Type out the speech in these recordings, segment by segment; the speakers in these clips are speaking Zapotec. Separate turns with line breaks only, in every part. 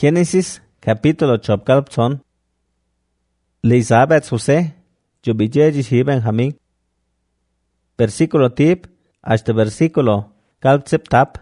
Génesis capítulo chopkalpson. Elizabeth José, Jobijeji y Benjamín. Versículo tip hasta versículo kalpseptap.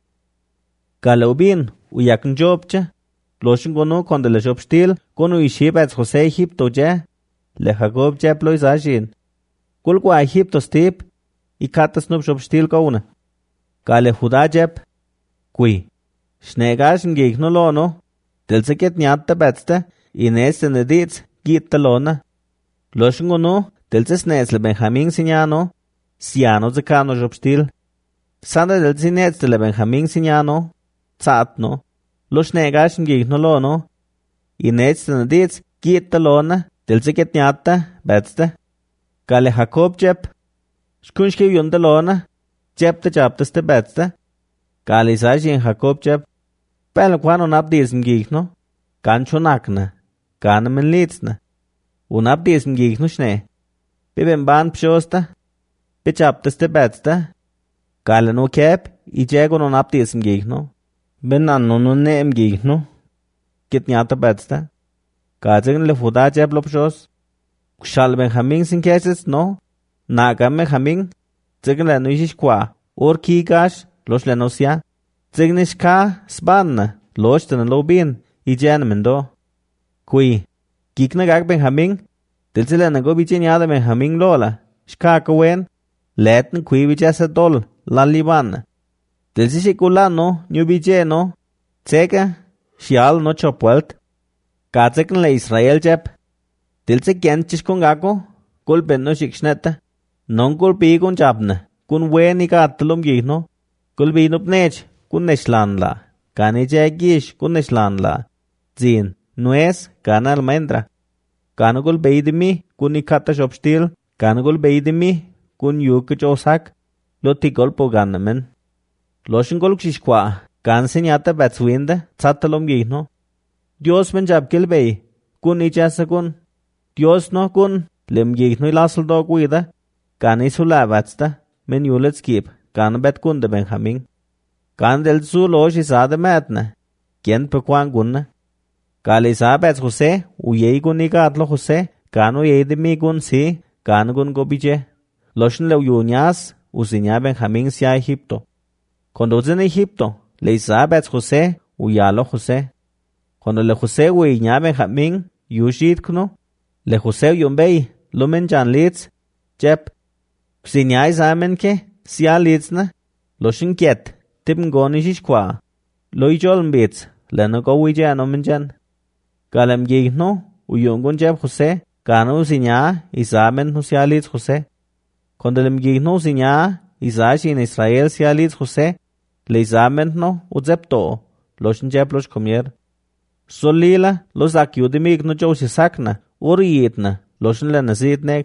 Kalubin uyakn jobcha. Loshingono con de le jobstil kono ishibet José Egipto ya. Le Jacob ya ploizajin. Kulqua Egipto stip y katas nub jobstil kauna. Kale Judá jeb. Kui. Schnegashin gignolono. Del seket nyatta betste. Ines en edits gittalona. Loshingono del sesnesle Benjamín signano. Siano zekano jobstil. Sanda del sinetzle Benjamín signano. Zatno. Los negashin gignolono. Ines en edits gittalona. Del seket nyatta betste. Kale Jacob jeb. Shkunshke yundalona. Jebte jabteste betste. Kale Isajin Jacob jeb. Pel kwano nabdism gigno. Gancho nakna. Ganemen litzna. Unabdism gigno schne. Bibem ban pshosta. Bejabteste betste. Kale no keb. Ijego non abdism gigno. Benanno non neem gigno. Git nyata betste. Kazegen le Judá jeb lopshos. Kushal Benjamín sin keses no. Naga Benjamín. Zegen le nuishish kwa. Or kigash. Los le nosia. Zignish ka spanna. Los ten lobin. Ijan mendo. Kui. Kikna gag Benjamín. Dilsile na go bijinyada Benjamín lola. Shka kawen. Letn kui bijasa dol. Laliban. Dilsishi kulano. Nyubijeno. Zega. Shial no chopwelt. Kazekn le Israel jeb. Dilse genchish kong ako. Kul benno shikshneta. Non kul pigun jabna. Kun wen ika atlum gihno. Kul binup nech. Kun neshlan la. Kani jagish kun neshlan la. Zin. Nuez. Kana almendra. Kanugul beidimi. Kun ikata shopstil. Kanugul beidimi. Kun yuk josak. Lotikol poganamen. Loshingol kshishkwa. Kan senyata batswinda. Tsatalum gihno. Dios men jabkil bei. Kun ichasa kun. Dios no kun. Lem gihno ilasal do guida. Kan isula batsta. Men yulets kip. Kan bet kun de Benjamín. Kan del su losh isade metna. Kien pequan gunna. Kal Isabet José. Uyei gun igatlo José. Kan uyei de mi gun si. Kan gun gobije. Loshin le uyunyas. Usinya Benjamín sia Egipto. Conducen Egipto. Le Isabet José. Uyalo José. Cuando le José uyña Benjamín. Yushit kno. Le José yumbei. Lumen jan litz. Jep. Sinya isamen ke. Sia litzna. Loshin kiet. Tippen gonishish kwa. Loi joln bits. Leno go uija no menjan. Kalem gigno. Uyungun jeb José. Kano sinya. Isamen no sia litz José. Cuando lem gigno sinya. Isashi in Israel sia litz José. Le isamen no. Uzepto. Loshin jeb los comier. Solila. Los akiudimig no jo sisakna. Uri yitna. Loshin le nazit nek.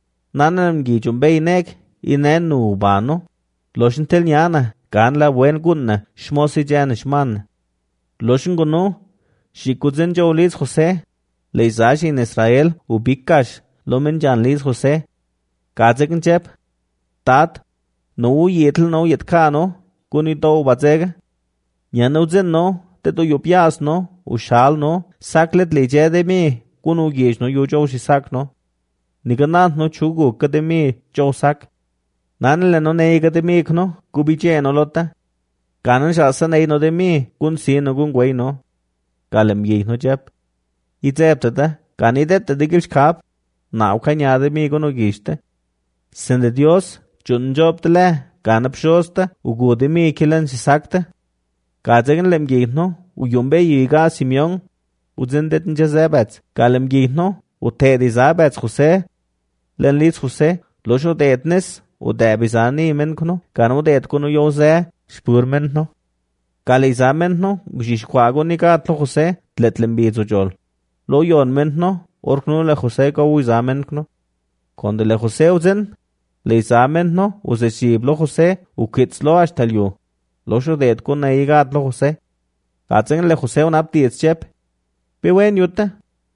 Nanam gijum bei nek. Inen nu bano. Loshin tel nyana. Kan la buen gunna. Shmosi jan shman. Loshin guno. Shikuzen jo liz José. Le isashi in Israel. Ubikash. Lomen jan liz José. Kazekn jeb. Tat. No yetl no yetkano. Kuni do bazega. Nyano zen no. Teto yupias no. Ushal no. Saklet le jede mi. Kunu gish no yu jo shisak no. Niganant no chugu kademi jo sak. Nanle no neiga de mi no. Kubiche no lota. Kanan shasa nei no de mi. Kun si no gun gwey no. Kalem yih no jeb. Itzeptata. Kanidete de gish kap. Nau kanya de mi no gishte. Sende Dios. Chun jobtele. Kanapshosta. Ugu de mi kilan sisakta. Kazegen lem yih no. Uyumbe yiga Simeon. Uzendet njazebets. Kalem yih no. Uted Isabet José. Len litz José. Losho detnes. Udebizani men kuno. Kanu det kuno yose. Spurmen no. Kale isamen no. Gishishkwago ni katlo José. Tletlem bizo jol. Lo yon men no. Orkno le José ko isamen kuno. Konde le José uzen. Le isamen no. Use shiblo José. Ukitzlo ashtalyo. Losho det kuno igatlo José. Katzen le José un abdietz chep. Bewen yuta.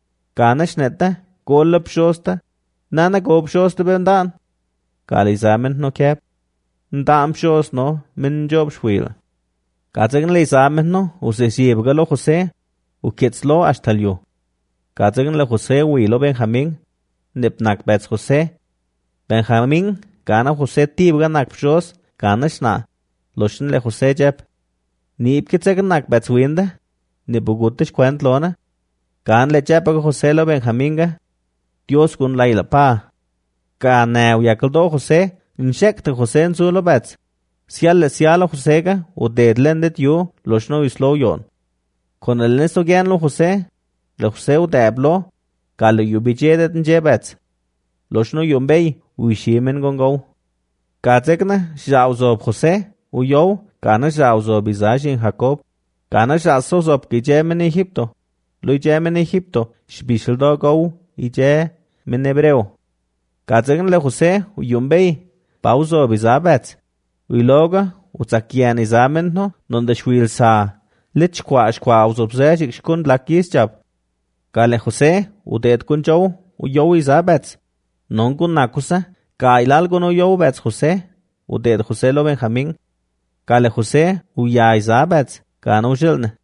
Kanash neta. Kolla pshosta. Nana go pshosta bendan. Kal isamen no kep. Ndam shos no. Min job shwil. Katzen le isamen no. Use shibgalo José. ukietslo ashtalyo. Kazagan le José huilo Benjamín, nepnak bets José. Benjamín, kana José tibga nak pshos, kana shna. Loshin le José jep. Ni ipkitzagan nak bets winda, ni bugutish kwent lona. Kan le jepaga José lo Benjamínga, Dios kun laila pa. Kana uyakaldo José, inshekta José en zulo bets. Sial le sialo Joséga, u deedlendet yo, loshno islo yon. Con el nesto gian lo José, le José u deblo, kalo yubijedet njebets. Loshno yombei, u ishimen gongo. Kazekna, shauzob José, u yo, kana shauzob Isaac Jacob. Kana shauzob kijemen Egipto. Lo ijemen Egipto, shbishildo go, ije men hebreo. Kazekna le José, u yombei, pauzob Isabets. Uiloga, utzakian Isamen no, donde shwil sa. Lich kwa uzobzejik shkun lakis jab. Kale José, udet kun jow, uyow Isabets. Non kun nakusa, ka ilalgo no yow bets José, udet José lo Benjamín. Kale José, uya Isabets, ka no shilne.